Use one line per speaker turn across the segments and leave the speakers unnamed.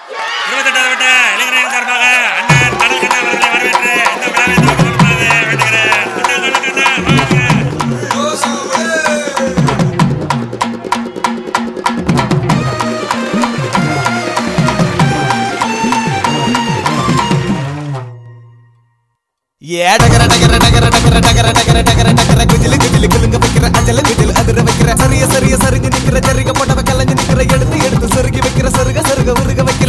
28வது வட்ட இளைஞரின் சார்பாக அண்ணன் கடல்கண்ணா அவர்களை வரவேற்று இந்த விழாவை துவக்கப்படுமாறு வேண்டுகிறேன். அண்ணன் கடல்கண்ணா
டகர டகர டகர டகர டகர டகர டகர டகர குஜிலு குஜிலு குலுங்க வைக்கிற அஜல குஜிலு அதிர வைக்கிற சரிய சரிய சரிஞ்சு நிக்கிற ஜரிக போட்டவ கலஞ்சு நிக்கிற எடுத்து எடுத்து சொருகி வைக்கிற சருக சருக உருக வைக்கிற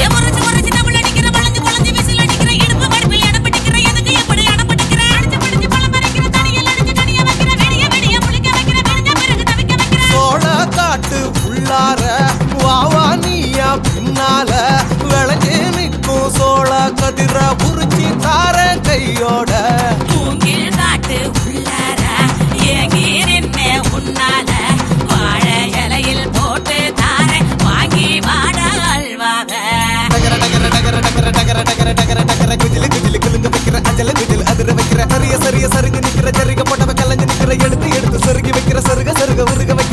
சோழ காட்டு உள்ளார வாவா நீயா பின்னால விளைஞ்சு நிற்கும் சோழ கதிர உரிச்சி தார கையோட
மூங்கில் காட்டு உள்ளார ஏகிரின்மே உன்னால வாழ இலையில் போட்டு தார வாங்கி வாட அல்வாக
டகர டகர டகர டகர டகர டகர டகர டகர குஜிலு குஜிலு குலுங்க வைக்கிற அஜல குஜிலு அதிர வைக்கிற சரிய சரிய சரிஞ்சு நிக்கிற ஜரிக போட்டவ கலஞ்சு நிக்கிற எடுத்து எடுத்து சொருகி வைக்கிற சருக சருக உருக வைக்கிற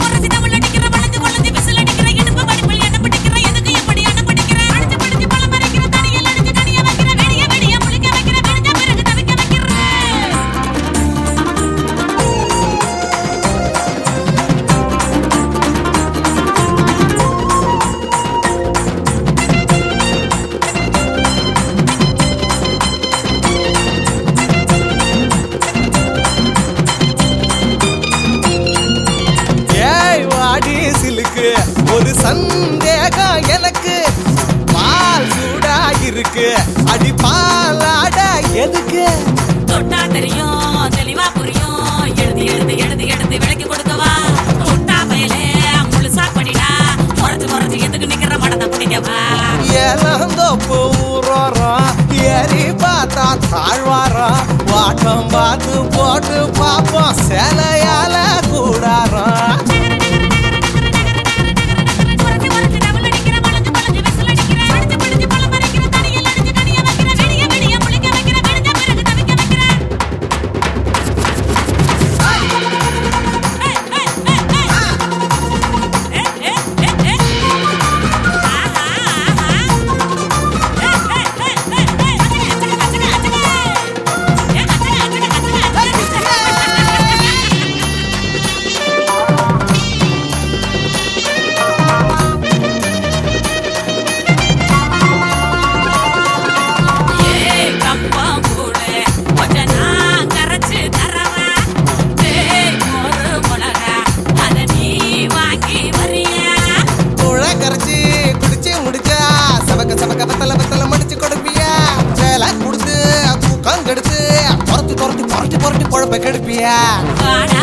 ஒரு சந்தேகம் எனக்கு பால் சூடா இருக்கு அடி பாலாட எதுக்கு
தொட்டா தெரியும் தெளிவா புரியும் எழுதி எழுதி எழுதி எழுதி விலைக்கு கொடுக்கவா முட்டா பயலே முழுசா பண்ணிடா குறைச்சு குறைச்சு எதுக்கு நிக்கிற மடத்தை பிடிக்கவா
ஏலந்தோப்பு ஊரோரம் ஏறி பார்த்தா தாழ்வாரம் வாட்டம் பார்த்து போட்டு பாப்போம் சேலையால கூடாரம்
கெடுப்பியா